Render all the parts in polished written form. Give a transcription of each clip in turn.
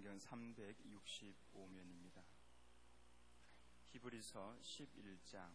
시간 365면입니다. 히브리서 11장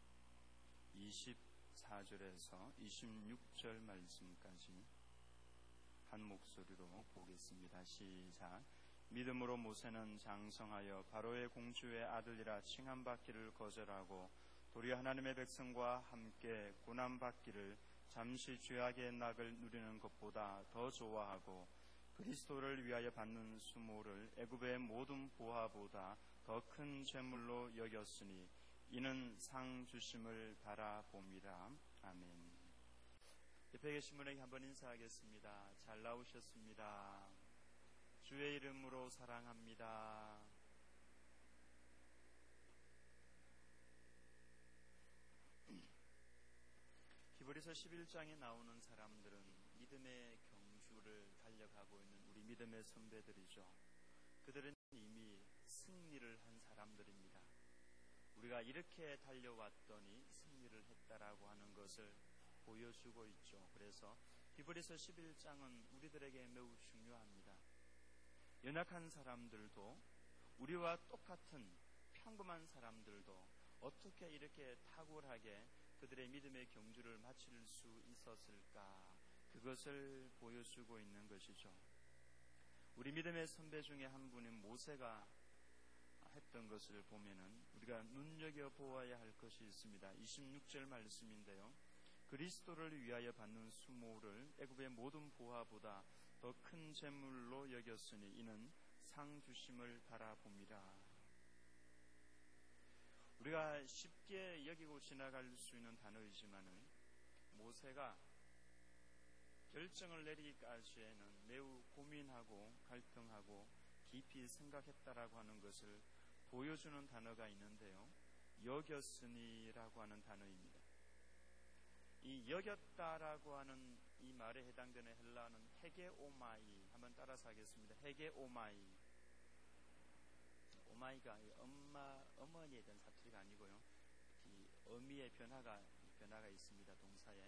24절에서 26절 말씀까지 한 목소리로 보겠습니다. 시작. 믿음으로 모세는 장성하여 바로의 공주의 아들이라 칭함받기를 거절하고 도리어 하나님의 백성과 함께 고난받기를 잠시 죄악의 낙을 누리는 것보다 더 좋아하고 그리스도를 위하여 받는 수모를 애굽의 모든 보화보다 더 큰 재물로 여겼으니 이는 상 주심을 바라봅니다. 아멘. 옆에 계신 분에게 한번 인사하겠습니다. 잘 나오셨습니다. 주의 이름으로 사랑합니다. 히브리서 11장에 나오는 사람들은 믿음의 경주를 달려가고 있는 우리 믿음의 선배들이죠. 그들은 이미 승리를 한 사람들입니다. 우리가 이렇게 달려왔더니 승리를 했다라고 하는 것을 보여주고 있죠. 그래서 히브리서 11장은 우리들에게 매우 중요합니다. 연약한 사람들도 우리와 똑같은 평범한 사람들도 어떻게 이렇게 탁월하게 그들의 믿음의 경주를 마칠 수 있었을까? 그것을 보여주고 있는 것이죠. 우리 믿음의 선배 중에 한 분인 모세가 했던 것을 보면은 우리가 눈여겨보아야 할 것이 있습니다. 26절 말씀인데요. 그리스도를 위하여 받는 수모를 애굽의 모든 보화보다 더 큰 재물로 여겼으니 이는 상 주심을 바라봅니다. 우리가 쉽게 여기고 지나갈 수 있는 단어이지만은 모세가 결정을 내리기까지에는 매우 고민하고 갈등하고 깊이 생각했다라고 하는 것을 보여주는 단어가 있는데요. 여겼으니라고 하는 단어입니다. 이 여겼다라고 하는 이 말에 해당되는 헬라어는 헤게오마이. 한번 따라서 하겠습니다. 헤게오마이. 오마이가 어머니에 대한 사투리가 아니고요. 이 어미의 변화가 있습니다. 동사에.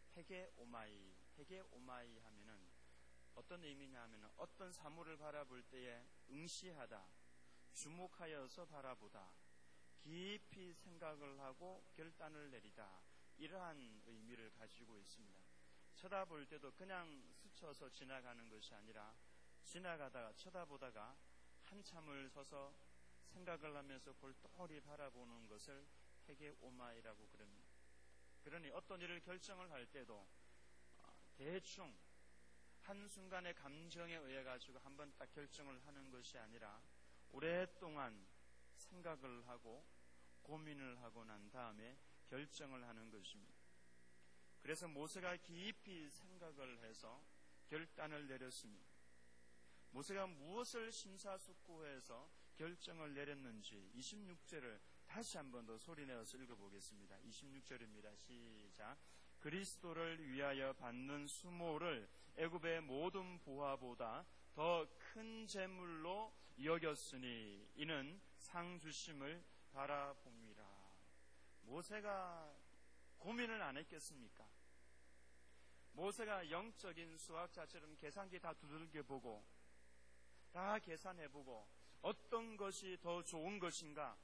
헤게오마이 하면은 어떤 의미냐 하면은 어떤 사물을 바라볼 때에 응시하다, 주목하여서 바라보다, 깊이 생각을 하고 결단을 내리다, 이러한 의미를 가지고 있습니다. 쳐다볼 때도 그냥 스쳐서 지나가는 것이 아니라 지나가다가 쳐다보다가 한참을 서서 생각을 하면서 골똘히 바라보는 것을 헤게오마이라고 그럽니다. 그러니 어떤 일을 결정을 할 때도 대충 한순간의 감정에 의해 가지고 한번 딱 결정을 하는 것이 아니라 오랫동안 생각을 하고 고민을 하고 난 다음에 결정을 하는 것입니다. 그래서 모세가 깊이 생각을 해서 결단을 내렸습니다. 모세가 무엇을 심사숙고해서 결정을 내렸는지 26절을 다시 한 번 더 소리내어서 읽어보겠습니다. 26절입니다. 시작. 그리스도를 위하여 받는 수모를 애굽의 모든 보화보다 더 큰 재물로 여겼으니 이는 상 주심을 바라봅니다. 모세가 고민을 안 했겠습니까? 모세가 영적인 수학자처럼 계산기 다 두들겨보고 다 계산해보고 어떤 것이 더 좋은 것인가?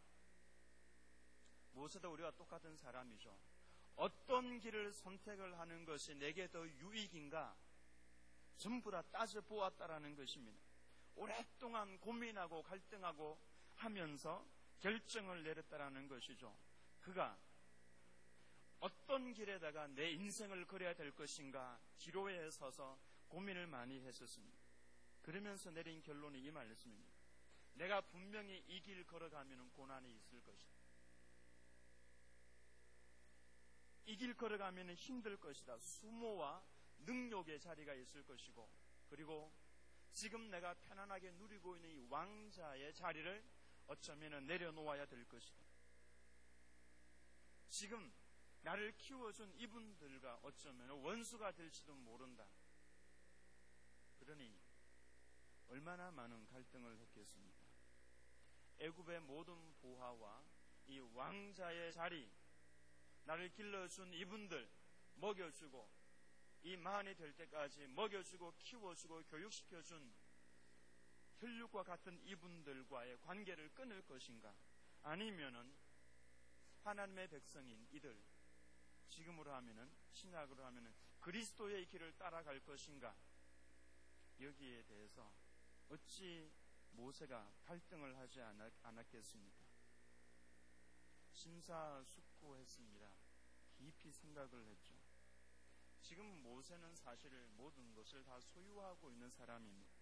모세도 우리와 똑같은 사람이죠. 어떤 길을 선택을 하는 것이 내게 더 유익인가? 전부 다 따져보았다라는 것입니다. 오랫동안 고민하고 갈등하고 하면서 결정을 내렸다라는 것이죠. 그가 어떤 길에다가 내 인생을 걸어야 될 것인가 기로에 서서 고민을 많이 했었습니다. 그러면서 내린 결론이 이 말씀입니다. 내가 분명히 이 길 걸어가면 고난이 있을 것이다. 이 길 걸어가면 힘들 것이다. 수모와 능욕의 자리가 있을 것이고, 그리고 지금 내가 편안하게 누리고 있는 이 왕자의 자리를 어쩌면 내려놓아야 될 것이다. 지금 나를 키워준 이분들과 어쩌면 원수가 될지도 모른다. 그러니 얼마나 많은 갈등을 했겠습니까? 애굽의 모든 보화와 이 왕자의 자리, 나를 길러준 이분들 먹여주고 이 만이 될 때까지 먹여주고 키워주고 교육시켜준 혈육과 같은 이분들과의 관계를 끊을 것인가? 아니면은 하나님의 백성인 이들, 지금으로 하면은, 신약으로 하면은 그리스도의 길을 따라갈 것인가? 여기에 대해서 어찌 모세가 갈등을 하지 않았겠습니까? 심사숙고했습니다. 깊이 생각을 했죠. 지금 모세는 사실 모든 것을 다 소유하고 있는 사람입니다.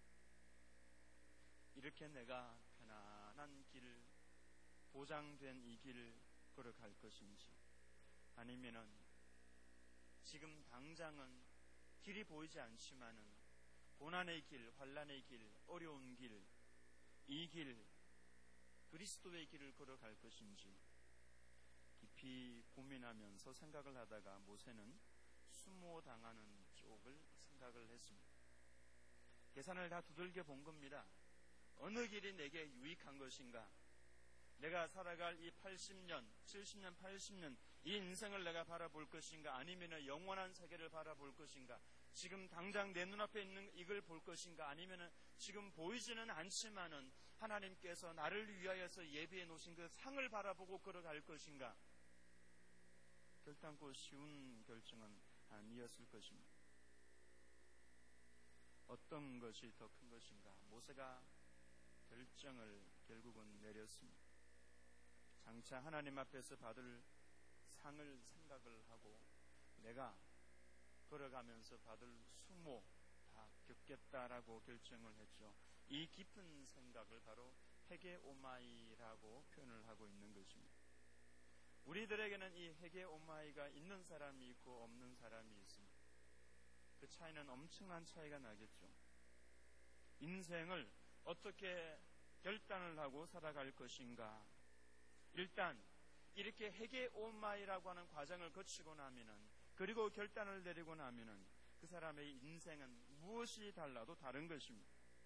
이렇게 내가 편안한 길, 보장된 이 길 걸어갈 것인지, 아니면은 지금 당장은 길이 보이지 않지만은 고난의 길, 환난의 길, 어려운 길, 이 길, 그리스도의 길을 걸어갈 것인지 깊이 고민하면서 생각을 하다가 모세는 수모당하는 쪽을 생각을 했습니다. 계산을 다 두들겨 본 겁니다. 어느 길이 내게 유익한 것인가? 내가 살아갈 이 80년, 70년, 80년 이 인생을 내가 바라볼 것인가? 아니면 영원한 세계를 바라볼 것인가? 지금 당장 내 눈앞에 있는 이걸 볼 것인가? 아니면 지금 보이지는 않지만은 하나님께서 나를 위하여서 예비해 놓으신 그 상을 바라보고 걸어갈 것인가? 결단코 쉬운 결정은 아니었을 것입니다. 어떤 것이 더 큰 것인가? 모세가 결정을 결국은 내렸습니다. 장차 하나님 앞에서 받을 상을 생각을 하고 내가 걸어가면서 받을 수모 다 겪겠다라고 결정을 했죠. 이 깊은 생각을 바로 헤게오마이라고 표현을 하고 있는 것입니다. 우리들에게는 이 헤게오마이가 있는 사람이 있고 없는 사람이 있습니다. 그 차이는 엄청난 차이가 나겠죠. 인생을 어떻게 결단을 하고 살아갈 것인가? 일단 이렇게 헤게오마이라고 하는 과정을 거치고 나면은, 그리고 결단을 내리고 나면은 그 사람의 인생은 무엇이 달라도 다른 것입니다.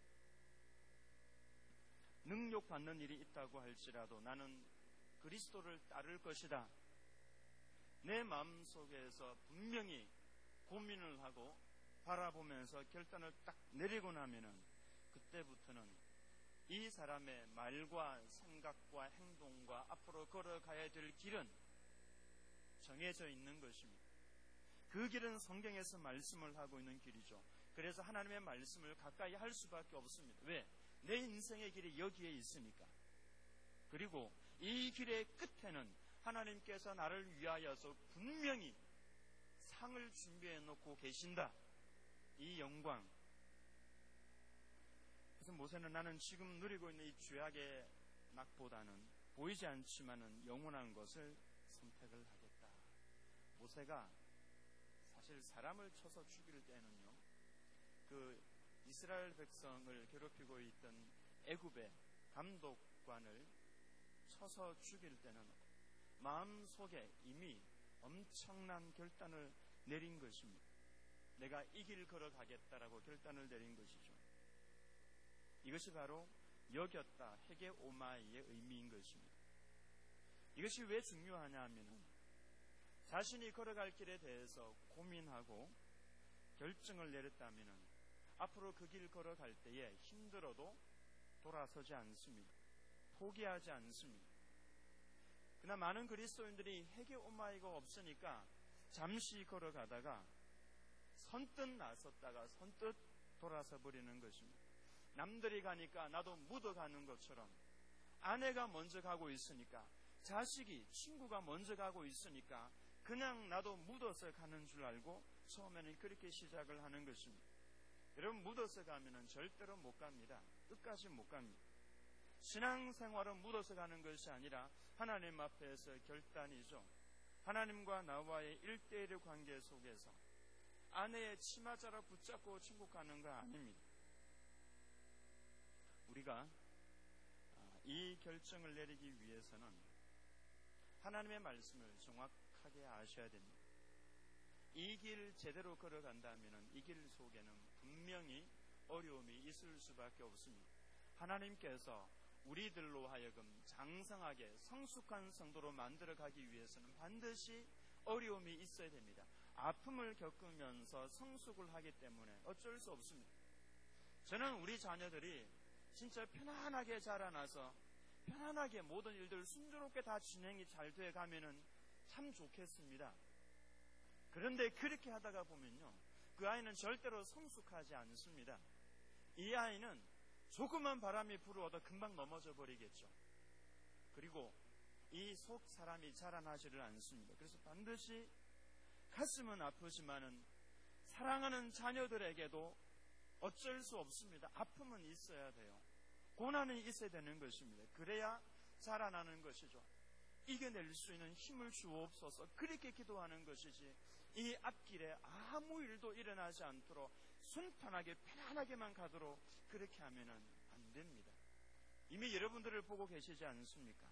능욕받는 일이 있다고 할지라도 나는 그리스도를 따를 것이다. 내 마음속에서 분명히 고민을 하고 바라보면서 결단을 딱 내리고 나면은 그때부터는 이 사람의 말과 생각과 행동과 앞으로 걸어가야 될 길은 정해져 있는 것입니다. 그 길은 성경에서 말씀을 하고 있는 길이죠. 그래서 하나님의 말씀을 가까이 할 수밖에 없습니다. 왜? 내 인생의 길이 여기에 있으니까. 그리고 이 길의 끝에는 하나님께서 나를 위하여서 분명히 상을 준비해 놓고 계신다. 이 영광. 그래서 모세는 나는 지금 누리고 있는 이 죄악의 낙보다는 보이지 않지만은 영원한 것을 선택을 하겠다. 모세가 사실 사람을 쳐서 죽일 때는요, 그 이스라엘 백성을 괴롭히고 있던 애굽의 감독관을 쳐서 죽일 때는 마음속에 이미 엄청난 결단을 내린 것입니다. 내가 이 길 걸어가겠다라고 결단을 내린 것이죠. 이것이 바로 여겼다, 헤게오마이의 의미인 것입니다. 이것이 왜 중요하냐 하면은 자신이 걸어갈 길에 대해서 고민하고 결정을 내렸다면은 앞으로 그 길 걸어갈 때에 힘들어도 돌아서지 않습니다. 포기하지 않습니다. 그러나 많은 그리스도인들이 헤게오마이가 없으니까 잠시 걸어가다가 선뜻 나섰다가 선뜻 돌아서 버리는 것입니다. 남들이 가니까 나도 묻어가는 것처럼, 아내가 먼저 가고 있으니까, 자식이, 친구가 먼저 가고 있으니까 그냥 나도 묻어서 가는 줄 알고 처음에는 그렇게 시작을 하는 것입니다. 여러분, 묻어서 가면은 절대로 못 갑니다. 끝까지 못 갑니다. 신앙생활은 묻어서 가는 것이 아니라 하나님 앞에서 결단이죠. 하나님과 나와의 1대1의 관계 속에서 아내의 치마자락 붙잡고 천국 가는 거 아닙니다. 우리가 이 결정을 내리기 위해서는 하나님의 말씀을 정확하게 아셔야 됩니다. 이 길 제대로 걸어간다면 이 길 속에는 분명히 어려움이 있을 수밖에 없습니다. 하나님께서 우리들로 하여금 장성하게 성숙한 성도로 만들어가기 위해서는 반드시 어려움이 있어야 됩니다. 아픔을 겪으면서 성숙을 하기 때문에 어쩔 수 없습니다. 저는 우리 자녀들이 진짜 편안하게 자라나서 편안하게 모든 일들 순조롭게 다 진행이 잘 돼 가면은 참 좋겠습니다. 그런데 그렇게 하다가 보면요, 그 아이는 절대로 성숙하지 않습니다. 이 아이는 조그만 바람이 불어와도 금방 넘어져 버리겠죠. 그리고 이 속 사람이 자라나지를 않습니다. 그래서 반드시 가슴은 아프지만은 사랑하는 자녀들에게도 어쩔 수 없습니다. 아픔은 있어야 돼요. 고난이 있어야 되는 것입니다. 그래야 자라나는 것이죠. 이겨낼 수 있는 힘을 주옵소서, 그렇게 기도하는 것이지, 이 앞길에 아무 일도 일어나지 않도록 순탄하게 편안하게만 가도록 그렇게 하면 안 됩니다. 이미 여러분들을 보고 계시지 않습니까?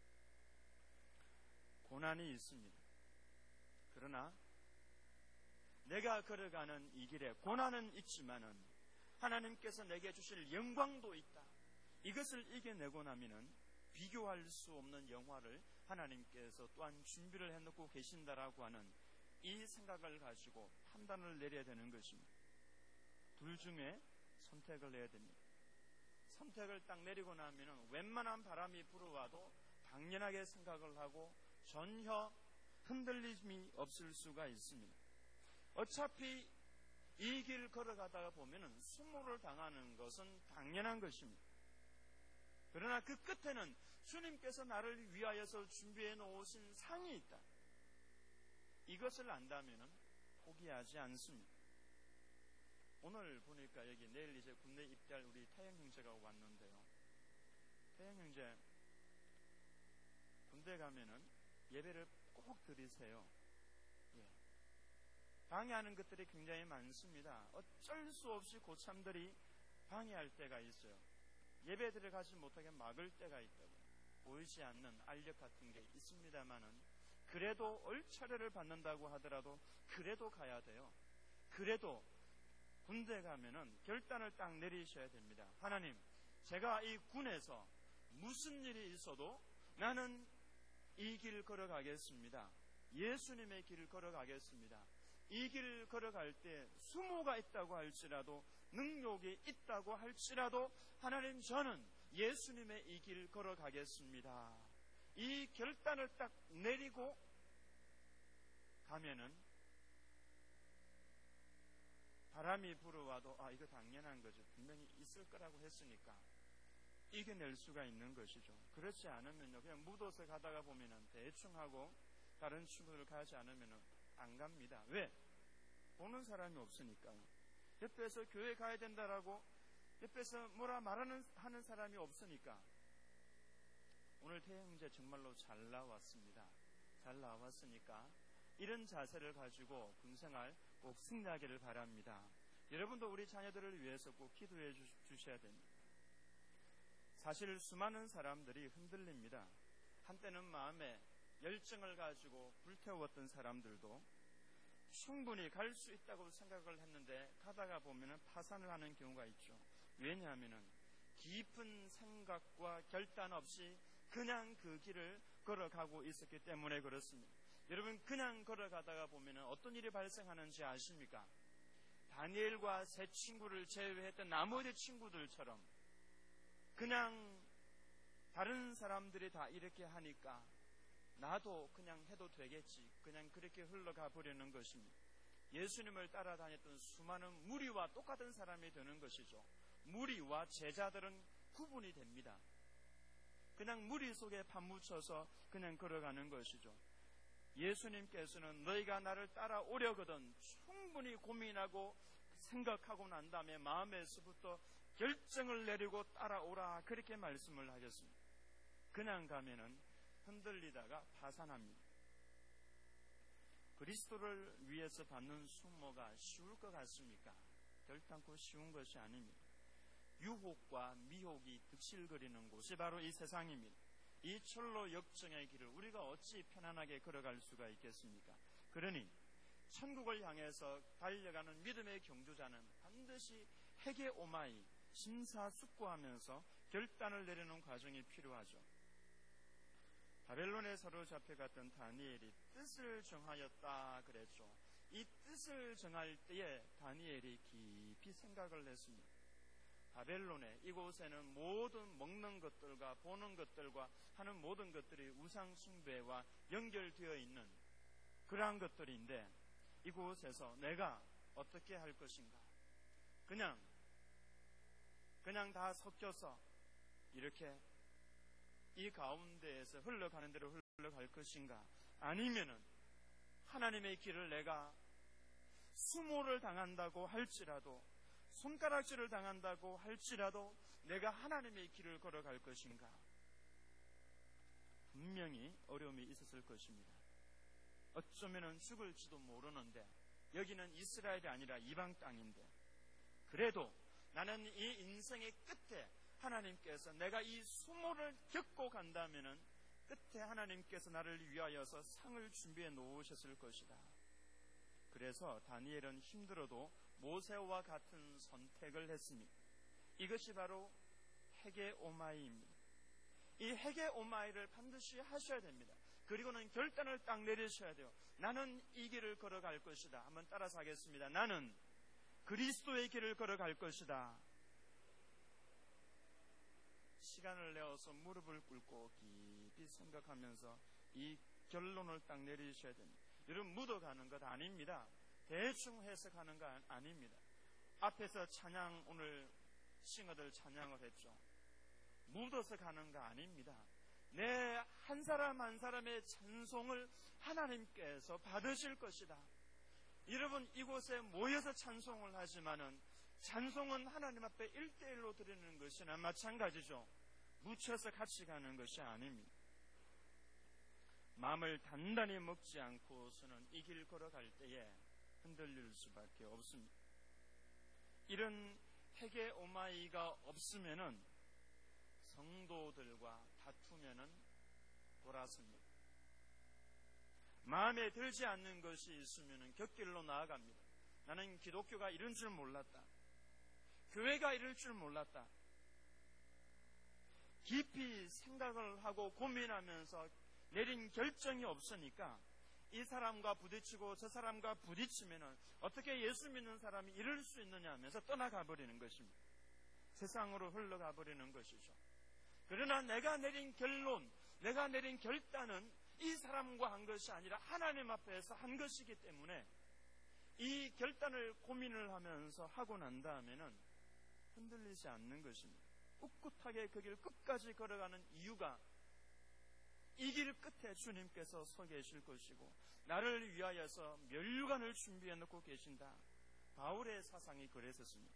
고난이 있습니다. 그러나 내가 걸어가는 이 길에 고난은 있지만은 하나님께서 내게 주실 영광도 있다. 이것을 이겨내고 나면은 비교할 수 없는 영화를 하나님께서 또한 준비를 해놓고 계신다라고 하는 이 생각을 가지고 판단을 내려야 되는 것입니다. 둘 중에 선택을 해야 됩니다. 선택을 딱 내리고 나면은 웬만한 바람이 불어와도 당연하게 생각을 하고 전혀 흔들림이 없을 수가 있습니다. 어차피 이 길 걸어가다가 보면은 수모를 당하는 것은 당연한 것입니다. 그러나 그 끝에는 주님께서 나를 위하여서 준비해 놓으신 상이 있다. 이것을 안다면은 포기하지 않습니다. 오늘 보니까 여기 내일 이제 군대 입대할 우리 태영 형제가 왔는데요. 태영 형제 군대 가면은 예배를 꼭 드리세요. 예. 방해하는 것들이 굉장히 많습니다. 어쩔 수 없이 고참들이 방해할 때가 있어요. 예배 들어가지 못하게 막을 때가 있다고요. 보이지 않는 알력 같은 게 있습니다만은 그래도 얼차례를 받는다고 하더라도 그래도 가야 돼요. 그래도 군대 가면은 결단을 딱 내리셔야 됩니다. 하나님, 제가 이 군에서 무슨 일이 있어도 나는 이 길 걸어가겠습니다. 예수님의 길을 걸어가겠습니다. 이 길 걸어갈 때 수모가 있다고 할지라도 능력이 있다고 할지라도 하나님, 저는 예수님의 이 길 걸어가겠습니다. 이 결단을 딱 내리고 가면은 바람이 불어와도 이거 당연한 거죠. 분명히 있을 거라고 했으니까 이겨낼 수가 있는 것이죠. 그렇지 않으면요, 그냥 묻어서 가다가 보면은 대충 하고 다른 친구들 가지 않으면은 안 갑니다. 왜? 보는 사람이 없으니까요. 옆에서 교회 가야 된다라고 옆에서 뭐라 하는 사람이 없으니까. 오늘 태영 형제 정말로 잘 나왔습니다. 잘 나왔으니까 이런 자세를 가지고 군생활 꼭 승리하기를 바랍니다. 여러분도 우리 자녀들을 위해서 꼭 기도해 주셔야 됩니다. 사실 수많은 사람들이 흔들립니다. 한때는 마음에 열정을 가지고 불태웠던 사람들도 충분히 갈 수 있다고 생각을 했는데 가다가 보면 파산을 하는 경우가 있죠. 왜냐하면 깊은 생각과 결단 없이 그냥 그 길을 걸어가고 있었기 때문에 그렇습니다. 여러분, 그냥 걸어가다가 보면 어떤 일이 발생하는지 아십니까? 다니엘과 세 친구를 제외했던 나머지 친구들처럼 그냥 다른 사람들이 다 이렇게 하니까 나도 그냥 해도 되겠지, 그냥 그렇게 흘러가 보려는 것입니다. 예수님을 따라다녔던 수많은 무리와 똑같은 사람이 되는 것이죠. 무리와 제자들은 구분이 됩니다. 그냥 무리 속에 파묻혀서 그냥 걸어가는 것이죠. 예수님께서는 너희가 나를 따라오려거든 충분히 고민하고 생각하고 난 다음에 마음에서부터 결정을 내리고 따라오라, 그렇게 말씀을 하셨습니다. 그냥 가면은 흔들리다가 파산합니다. 그리스도를 위해서 받는 수모가 쉬울 것 같습니까? 결단코 쉬운 것이 아닙니다. 유혹과 미혹이 득실거리는 곳이 바로 이 세상입니다. 이 철로 역정의 길을 우리가 어찌 편안하게 걸어갈 수가 있겠습니까? 그러니 천국을 향해서 달려가는 믿음의 경주자는 반드시 해계오마이 심사숙고하면서 결단을 내리는 과정이 필요하죠. 바벨론에 사로잡혀갔던 다니엘이 뜻을 정하였다 그랬죠. 이 뜻을 정할 때에 다니엘이 깊이 생각을 했습니다. 바벨론에, 이곳에는 모든 먹는 것들과 보는 것들과 하는 모든 것들이 우상 숭배와 연결되어 있는 그러한 것들인데, 이곳에서 내가 어떻게 할 것인가? 그냥 다 섞여서 이렇게 이 가운데에서 흘러가는 대로 흘러갈 것인가? 아니면은 하나님의 길을 내가 수모를 당한다고 할지라도, 손가락질을 당한다고 할지라도 내가 하나님의 길을 걸어갈 것인가? 분명히 어려움이 있었을 것입니다. 어쩌면은 죽을지도 모르는데, 여기는 이스라엘이 아니라 이방 땅인데, 그래도 나는 이 인생의 끝에 하나님께서 내가 이 수모를 겪고 간다면은 끝에 하나님께서 나를 위하여서 상을 준비해 놓으셨을 것이다. 그래서 다니엘은 힘들어도 모세와 같은 선택을 했습니다. 이것이 바로 헤게오마이입니다. 이 헤게오마이를 반드시 하셔야 됩니다. 그리고는 결단을 딱 내리셔야 돼요. 나는 이 길을 걸어갈 것이다. 한번 따라서 하겠습니다. 나는 그리스도의 길을 걸어갈 것이다. 시간을 내어서 무릎을 꿇고 깊이 생각하면서 이 결론을 딱 내리셔야 됩니다. 여러분, 묻어가는 것 아닙니다. 대충 해석하는 거 아닙니다. 앞에서 찬양, 오늘 싱어들 찬양을 했죠. 묻어서 가는 거 아닙니다. 내 한 사람 한 사람의 찬송을 하나님께서 받으실 것이다. 여러분, 이곳에 모여서 찬송을 하지만은 찬송은 하나님 앞에 1대1로 드리는 것이나 마찬가지죠. 묻혀서 같이 가는 것이 아닙니다. 마음을 단단히 먹지 않고서는 이 길 걸어갈 때에 흔들릴 수밖에 없습니다. 이런 헤게오마이가 없으면은 성도들과 다투면은 돌아섭니다. 마음에 들지 않는 것이 있으면은 곁길로 나아갑니다. 나는 기독교가 이런 줄 몰랐다. 교회가 이럴 줄 몰랐다. 깊이 생각을 하고 고민하면서 내린 결정이 없으니까 이 사람과 부딪히고 저 사람과 부딪히면은 어떻게 예수 믿는 사람이 이럴 수 있느냐 하면서 떠나가 버리는 것입니다. 세상으로 흘러가 버리는 것이죠. 그러나 내가 내린 결론, 내가 내린 결단은 이 사람과 한 것이 아니라 하나님 앞에서 한 것이기 때문에 이 결단을 고민을 하면서 하고 난 다음에는 흔들리지 않는 것입니다. 꿋꿋하게 그 길 끝까지 걸어가는 이유가 이 길 끝에 주님께서 서 계실 것이고 나를 위하여서 멸관을 준비해 놓고 계신다. 바울의 사상이 그랬었습니다.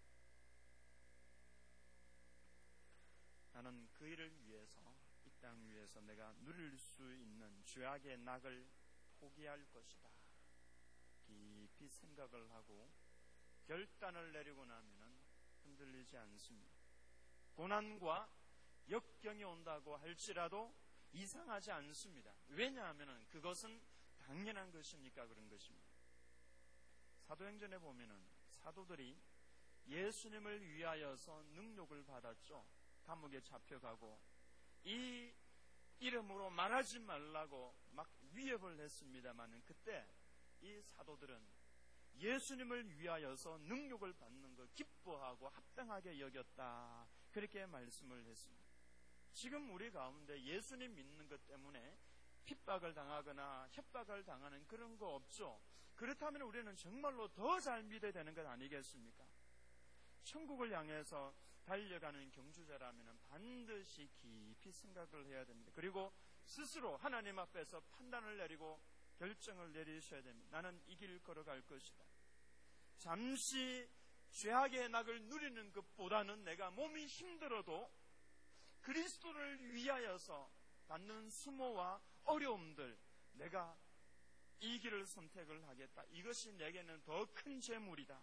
나는 그 일을 위해서 이 땅 위에서 내가 누릴 수 있는 죄악의 낙을 포기할 것이다. 깊이 생각을 하고 결단을 내리고 나면은 흔들리지 않습니다. 고난과 역경이 온다고 할지라도 이상하지 않습니다. 왜냐하면 그것은 당연한 것이니까 그런 것입니다. 사도행전에 보면은 사도들이 예수님을 위하여서 능욕을 받았죠. 감옥에 잡혀가고 이 이름으로 말하지 말라고 막 위협을 했습니다만 그때 이 사도들은 예수님을 위하여서 능욕을 받는 것 기뻐하고 합당하게 여겼다. 그렇게 말씀을 했습니다. 지금 우리 가운데 예수님 믿는 것 때문에 핍박을 당하거나 협박을 당하는 그런 거 없죠. 그렇다면 우리는 정말로 더 잘 믿어야 되는 것 아니겠습니까? 천국을 향해서 달려가는 경주자라면 반드시 깊이 생각을 해야 됩니다. 그리고 스스로 하나님 앞에서 판단을 내리고 결정을 내리셔야 됩니다. 나는 이 길 걸어갈 것이다. 잠시 죄악의 낙을 누리는 것보다는 내가 몸이 힘들어도 그리스도를 위하여서 받는 수모와 어려움들, 내가 이 길을 선택을 하겠다. 이것이 내게는 더 큰 재물이다.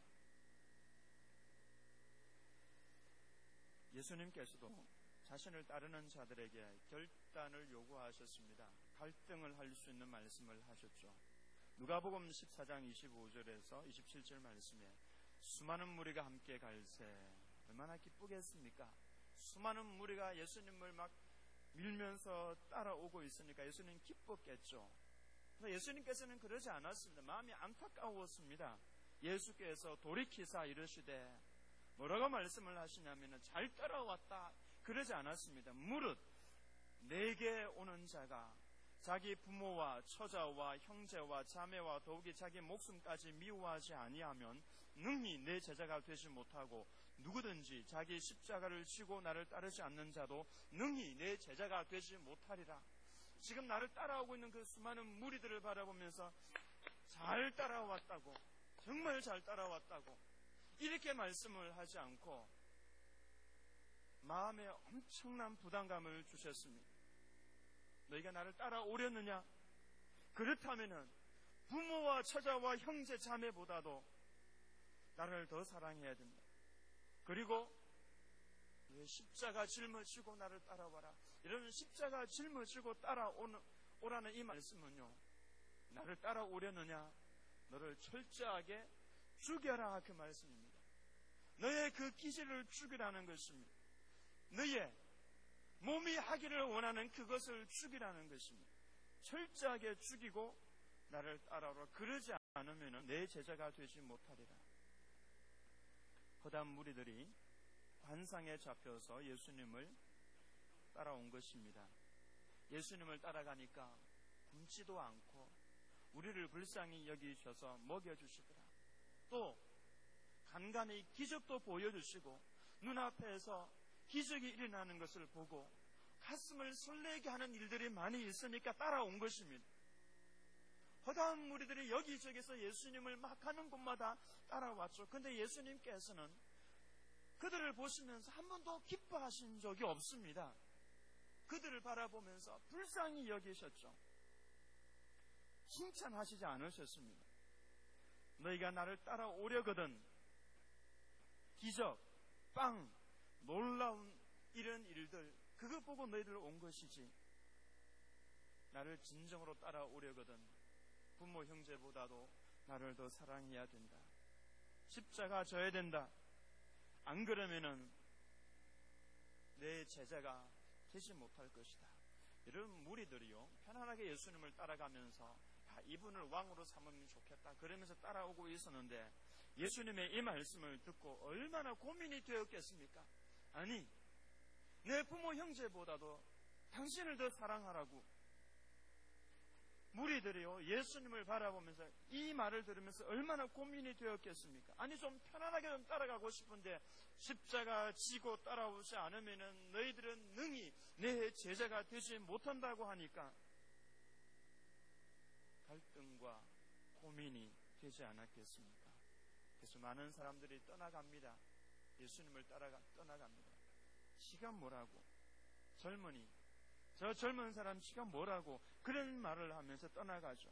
예수님께서도 자신을 따르는 자들에게 결단을 요구하셨습니다. 갈등을 할 수 있는 말씀을 하셨죠. 누가복음 14장 25절에서 27절 말씀에 수많은 무리가 함께 갈새 얼마나 기쁘겠습니까? 수많은 무리가 예수님을 막 밀면서 따라오고 있으니까 예수님 기뻤겠죠. 그런데 예수님께서는 그러지 않았습니다. 마음이 안타까웠습니다. 예수께서 돌이키사 이르시되 뭐라고 말씀을 하시냐면 잘 따라왔다 그러지 않았습니다. 무릇 내게 오는 자가 자기 부모와 처자와 형제와 자매와 더욱이 자기 목숨까지 미워하지 아니하면 능히 내 제자가 되지 못하고 누구든지 자기 십자가를 지고 나를 따르지 않는 자도 능히 내 제자가 되지 못하리라. 지금 나를 따라오고 있는 그 수많은 무리들을 바라보면서 잘 따라왔다고, 정말 잘 따라왔다고 이렇게 말씀을 하지 않고 마음에 엄청난 부담감을 주셨습니다. 너희가 나를 따라오려느냐? 그렇다면 부모와 처자와 형제 자매보다도 나를 더 사랑해야 된다. 그리고 왜 십자가 짊어지고 나를 따라와라. 이런 십자가 짊어지고 따라오라는 이 말씀은요, 나를 따라오려느냐? 너를 철저하게 죽여라 그 말씀입니다. 너의 그 기질을 죽이라는 것입니다. 너의 몸이 하기를 원하는 그것을 죽이라는 것입니다. 철저하게 죽이고 나를 따라오라. 그러지 않으면 내 제자가 되지 못하리라. 허다한 무리들이 환상에 잡혀서 예수님을 따라온 것입니다. 예수님을 따라가니까 굶지도 않고 우리를 불쌍히 여기셔서 먹여주시더라. 또 간간히 기적도 보여주시고 눈앞에서 기적이 일어나는 것을 보고 가슴을 설레게 하는 일들이 많이 있으니까 따라온 것입니다. 허다한 무리들이 여기저기서 예수님을 막 가는 곳마다 따라왔죠. 그런데 예수님께서는 그들을 보시면서 한 번도 기뻐하신 적이 없습니다. 그들을 바라보면서 불쌍히 여기셨죠. 칭찬하시지 않으셨습니다. 너희가 나를 따라오려거든 기적, 빵, 놀라운 이런 일들 그거 보고 너희들 온 것이지 나를 진정으로 따라오려거든 부모 형제보다도 나를 더 사랑해야 된다. 십자가 져야 된다. 안 그러면은 내 제자가 되지 못할 것이다. 이런 무리들이요 편안하게 예수님을 따라가면서 이분을 왕으로 삼으면 좋겠다 그러면서 따라오고 있었는데 예수님의 이 말씀을 듣고 얼마나 고민이 되었겠습니까? 아니 내 부모 형제보다도 당신을 더 사랑하라고 무리들이요 예수님을 바라보면서 이 말을 들으면서 얼마나 고민이 되었겠습니까? 아니 좀 편안하게 좀 따라가고 싶은데 십자가 지고 따라오지 않으면 너희들은 능히 내 제자가 되지 못한다고 하니까 갈등과 고민이 되지 않았겠습니까? 그래서 많은 사람들이 떠나갑니다. 예수님을 떠나갑니다. 지가 뭐라고 젊은이 저 젊은 사람 지가 뭐라고 그런 말을 하면서 떠나가죠.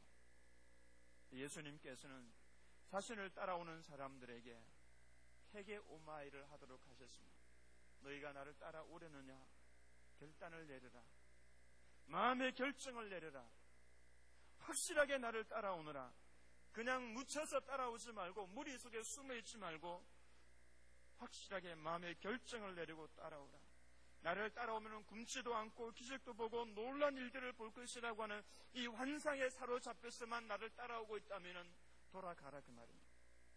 예수님께서는 자신을 따라오는 사람들에게 회개 오마이를 하도록 하셨습니다. 너희가 나를 따라오려느냐? 결단을 내려라. 마음의 결정을 내려라. 확실하게 나를 따라오너라. 그냥 묻혀서 따라오지 말고 무리 속에 숨어있지 말고 확실하게 마음의 결정을 내리고 따라오라. 나를 따라오면 굶지도 않고 기적도 보고 놀란 일들을 볼 것이라고 하는 이 환상에 사로잡혀서만 나를 따라오고 있다면 돌아가라 그 말입니다.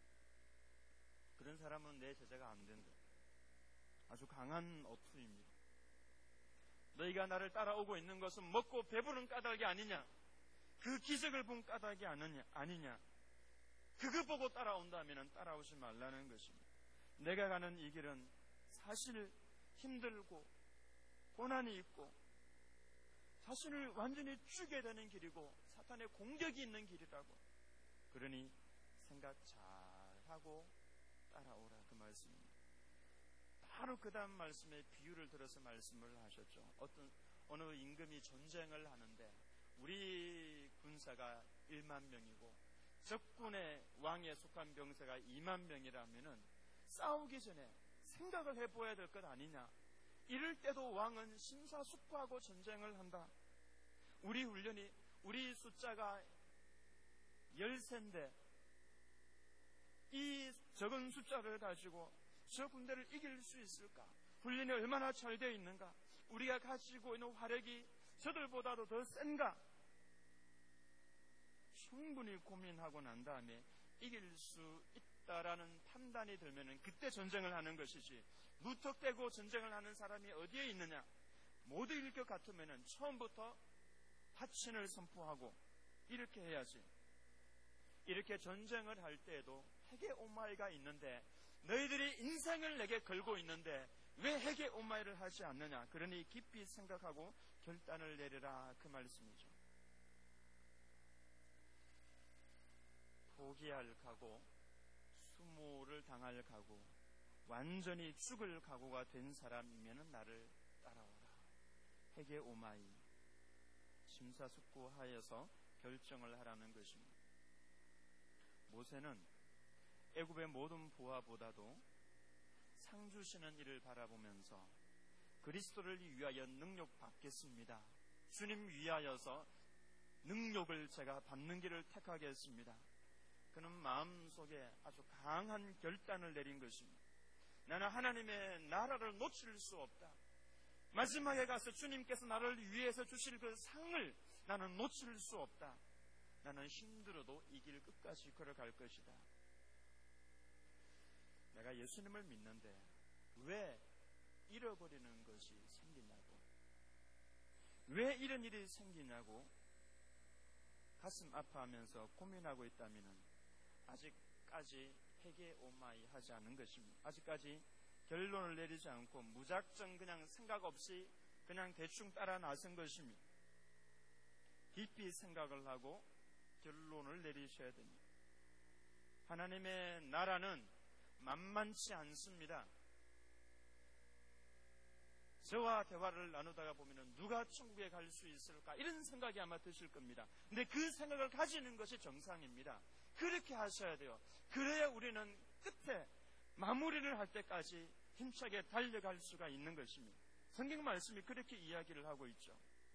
그런 사람은 내 제자가 안 된다. 아주 강한 어투입니다. 너희가 나를 따라오고 있는 것은 먹고 배부른 까닭이 아니냐? 그 기적을 본 까닭이 아니냐? 그거 보고 따라온다면 따라오지 말라는 것입니다. 내가 가는 이 길은 사실 힘들고 고난이 있고 자신을 완전히 죽게 되는 길이고 사탄의 공격이 있는 길이라고. 그러니 생각 잘하고 따라오라 그 말씀입니다. 바로 그 다음 말씀에 비유를 들어서 말씀을 하셨죠. 어느 임금이 전쟁을 하는데 우리 군사가 1만 명이고 적군의 왕에 속한 병사가 2만 명이라면은 싸우기 전에 생각을 해보아야 될 것 아니냐. 이럴 때도 왕은 심사숙고하고 전쟁을 한다. 우리 훈련이 우리 숫자가 10세인데 이 적은 숫자를 가지고 저 군대를 이길 수 있을까? 훈련이 얼마나 잘 되어 있는가? 우리가 가지고 있는 화력이 저들보다도 더 센가? 충분히 고민하고 난 다음에 이길 수 되겠다라는 판단이 들면은 그때 전쟁을 하는 것이지, 무턱대고 전쟁을 하는 사람이 어디에 있느냐, 모두 이길 것 같으면은 처음부터 파친을 선포하고 이렇게 해야지. 이렇게 전쟁을 할 때에도 핵의 오마이가 있는데, 너희들이 인생을 내게 걸고 있는데 왜 핵의 오마이를 하지 않느냐. 그러니 깊이 생각하고 결단을 내리라, 그 말씀이죠. 포기할 각오, 수모를 당할 각오, 완전히 죽을 각오가 된 사람이면 나를 따라오라. 핵의 오마이, 심사숙고하여서 결정을 하라는 것입니다. 모세는 애굽의 모든 부하보다도 상 주시는 이를 바라보면서 그리스도를 위하여 능력 받겠습니다. 주님 위하여서 능력을 제가 받는 길을 택하겠습니다. 그는 마음속에 아주 강한 결단을 내린 것입니다. 나는 하나님의 나라를 놓칠 수 없다. 마지막에 가서 주님께서 나를 위해서 주실 그 상을 나는 놓칠 수 없다. 나는 힘들어도 이 길 끝까지 걸어갈 것이다. 내가 예수님을 믿는데 왜 잃어버리는 것이 생기냐고, 왜 이런 일이 생기냐고 가슴 아파하면서 고민하고 있다면 아직까지 회개 오마이 하지 않은 것입니다. 아직까지 결론을 내리지 않고 무작정 그냥 생각 없이 그냥 대충 따라 나선 것입니다. 깊이 생각을 하고 결론을 내리셔야 됩니다. 하나님의 나라는 만만치 않습니다. 저와 대화를 나누다가 보면 누가 천국에 갈 수 있을까, 이런 생각이 아마 드실 겁니다. 근데 그 생각을 가지는 것이 정상입니다. 그렇게 하셔야 돼요. 그래야 우리는 끝에 마무리를 할 때까지 힘차게 달려갈 수가 있는 것입니다. 성경 말씀이 그렇게 이야기를 하고 있죠.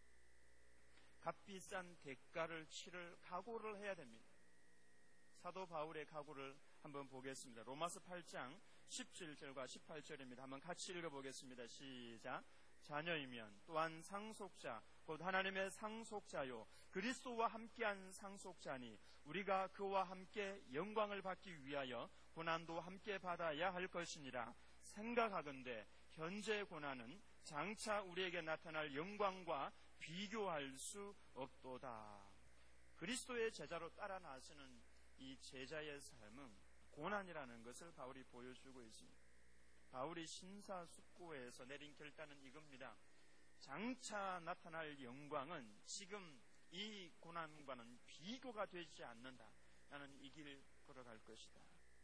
값비싼 대가를 치를 각오를 해야 됩니다. 사도 바울의 각오를 한번 보겠습니다. 로마서 8장 17절과 18절입니다. 한번 같이 읽어보겠습니다. 시작. 자녀이면 또한 상속자, 곧 하나님의 상속자요 그리스도와 함께한 상속자니 우리가 그와 함께 영광을 받기 위하여 고난도 함께 받아야 할 것이니라. 생각하건대 현재 고난은 장차 우리에게 나타날 영광과 비교할 수 없도다. 그리스도의 제자로 따라 나서는 이 제자의 삶은 고난이라는 것을 바울이 보여주고 있습니다. 바울이 심사숙고해서 내린 결단은 이겁니다. 장차 나타날 영광은 지금 이 고난과는 비교가 되지 않는다. 나는 이 길 걸어갈 것이다.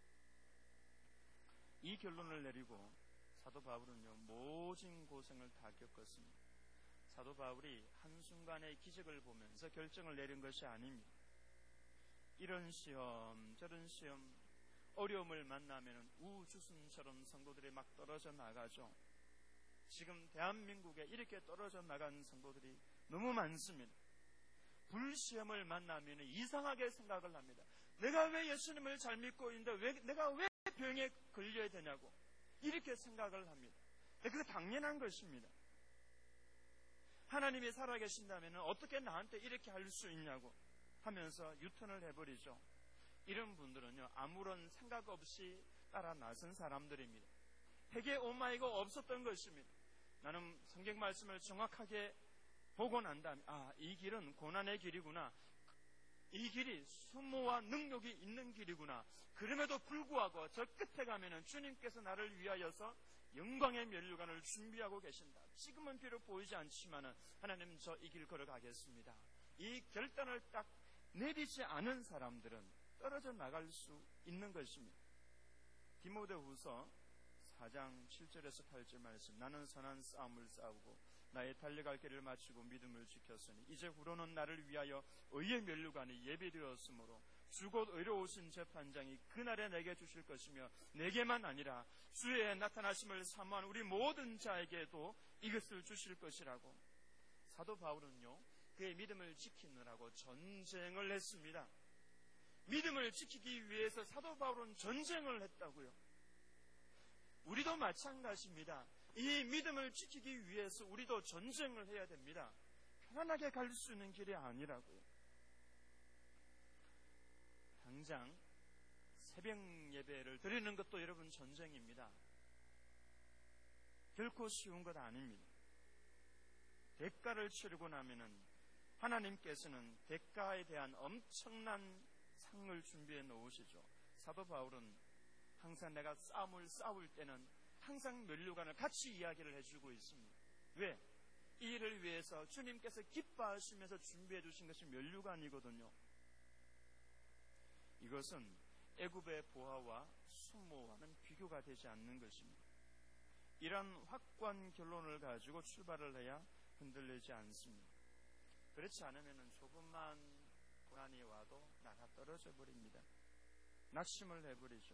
이 결론을 내리고 사도 바울은요, 모진 고생을 다 겪었습니다. 사도 바울이 한순간의 기적을 보면서 결정을 내린 것이 아닙니다. 이런 시험 저런 시험, 어려움을 만나면 우주순처럼 성도들이 막 떨어져 나가죠. 지금 대한민국에 이렇게 떨어져 나간 성도들이 너무 많습니다. 불시험을 만나면 이상하게 생각을 합니다. 내가 왜 예수님을 잘 믿고 있는데 내가 왜 병에 걸려야 되냐고 이렇게 생각을 합니다. 그게 당연한 것입니다. 하나님이 살아계신다면 어떻게 나한테 이렇게 할 수 있냐고 하면서 유턴을 해버리죠. 이런 분들은요, 아무런 생각 없이 따라 나선 사람들입니다. 회개 오마이가 없었던 것입니다. 나는 성경 말씀을 정확하게 보고 난 다음에 이 길은 고난의 길이구나, 이 길이 수모와 능력이 있는 길이구나. 그럼에도 불구하고 저 끝에 가면은 주님께서 나를 위하여서 영광의 면류관을 준비하고 계신다. 지금은 비록 보이지 않지만은 하나님 저 이 길 걸어가겠습니다. 이 결단을 딱 내리지 않은 사람들은 떨어져 나갈 수 있는 것입니다. 디모데후서 4장 7절에서 8절 말씀. 나는 선한 싸움을 싸우고 나의 달려갈 길을 마치고 믿음을 지켰으니 이제 후로는 나를 위하여 의의 면류관이 예비되었으므로 주 곧 의로우신 재판장이 그날에 내게 주실 것이며 내게만 아니라 주의 나타나심을 사모한 우리 모든 자에게도 이것을 주실 것이라고. 사도 바울은요, 그의 믿음을 지키느라고 전쟁을 했습니다. 믿음을 지키기 위해서 사도 바울은 전쟁을 했다고요. 우리도 마찬가지입니다. 이 믿음을 지키기 위해서 우리도 전쟁을 해야 됩니다. 편안하게 갈 수 있는 길이 아니라고요. 당장 새벽 예배를 드리는 것도 여러분 전쟁입니다. 결코 쉬운 것 아닙니다. 대가를 치르고 나면은 하나님께서는 대가에 대한 엄청난 상을 준비해 놓으시죠. 사도 바울은 항상 내가 싸움을 싸울 때는 항상 면류관을 같이 이야기를 해주고 있습니다. 왜? 이 일을 위해서 주님께서 기뻐하시면서 준비해 주신 것이 면류관이거든요. 이것은 애굽의 보화와 수모와는 비교가 되지 않는 것입니다. 이런 확고한 결론을 가지고 출발을 해야 흔들리지 않습니다. 그렇지 않으면 조금만 고난이 와도 나가 떨어져 버립니다. 낙심을 해버리죠.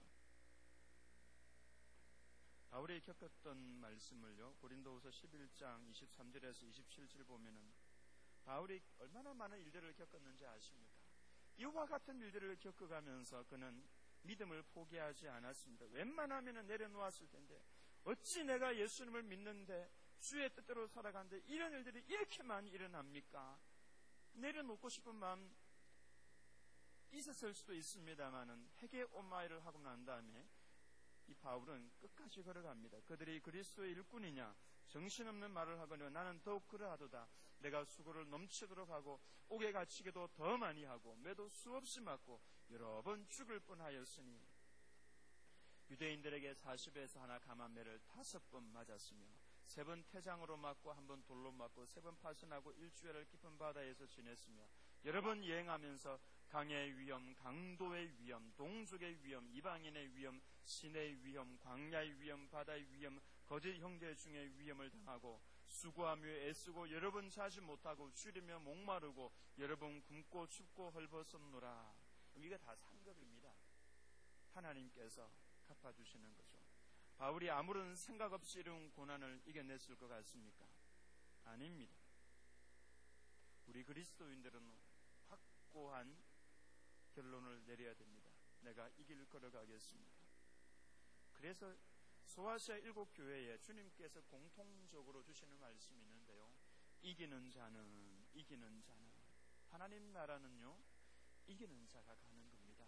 바울이 겪었던 말씀을요, 고린도후서 11장 23절에서 27절 보면은 바울이 얼마나 많은 일들을 겪었는지 아십니까? 이와 같은 일들을 겪어가면서 그는 믿음을 포기하지 않았습니다. 웬만하면 내려놓았을 텐데 어찌 내가 예수님을 믿는데 주의 뜻대로 살아가는데 이런 일들이 이렇게 많이 일어납니까? 내려놓고 싶은 마음 있었을 수도 있습니다만은 회개 오마이를 하고 난 다음에 이 바울은 끝까지 걸어갑니다. 그들이 그리스도의 일꾼이냐 정신없는 말을 하거니와 나는 더욱 그러하도다. 내가 수고를 넘치도록 하고 옥에 갇히기도 더 많이 하고 매도 수없이 맞고 여러 번 죽을 뻔하였으니 유대인들에게 40에서 하나 감한매를 5번 맞았으며 3번 태장으로 맞고 1번 돌로 맞고 3번 파선하고 일주일을 깊은 바다에서 지냈으며 여러 번 여행하면서 강의 위험, 강도의 위험, 동족의 위험, 이방인의 위험, 신의 위험, 광야의 위험, 바다의 위험, 거짓 형제 중에 위험을 당하고 수고하며 애쓰고 여러 번 자지 못하고 줄이며 목마르고 여러 번 굶고 춥고 헐벗었노라. 이게 다 상급입니다. 하나님께서 갚아주시는 거죠. 바울이 아무런 생각 없이 이런 고난을 이겨냈을 것 같습니까? 아닙니다. 우리 그리스도인들은 확고한 결론을 내려야 됩니다. 내가 이 길을 걸어가겠습니다. 그래서 소아시아 7교회에 주님께서 공통적으로 주시는 말씀이 있는데요. 이기는 자는 하나님 나라는요, 이기는 자가 가는 겁니다.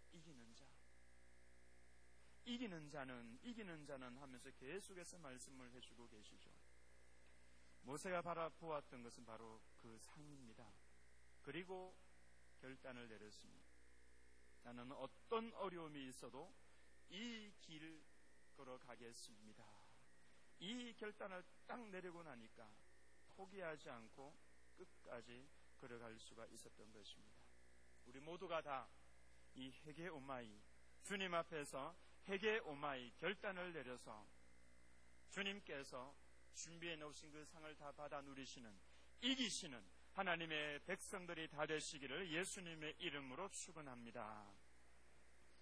이기는 자는 하면서 계속해서 말씀을 해주고 계시죠. 모세가 바라보았던 것은 바로 그 상입니다. 그리고 결단을 내렸습니다. 나는 어떤 어려움이 있어도 이 길 걸어가겠습니다. 이 결단을 딱 내리고 나니까 포기하지 않고 끝까지 걸어갈 수가 있었던 것입니다. 우리 모두가 다 이 회개 오마이, 주님 앞에서 회개 오마이 결단을 내려서 주님께서 준비해 놓으신 그 상을 다 받아 누리시는, 이기시는 하나님의 백성들이 다 되시기를 예수님의 이름으로 축원합니다.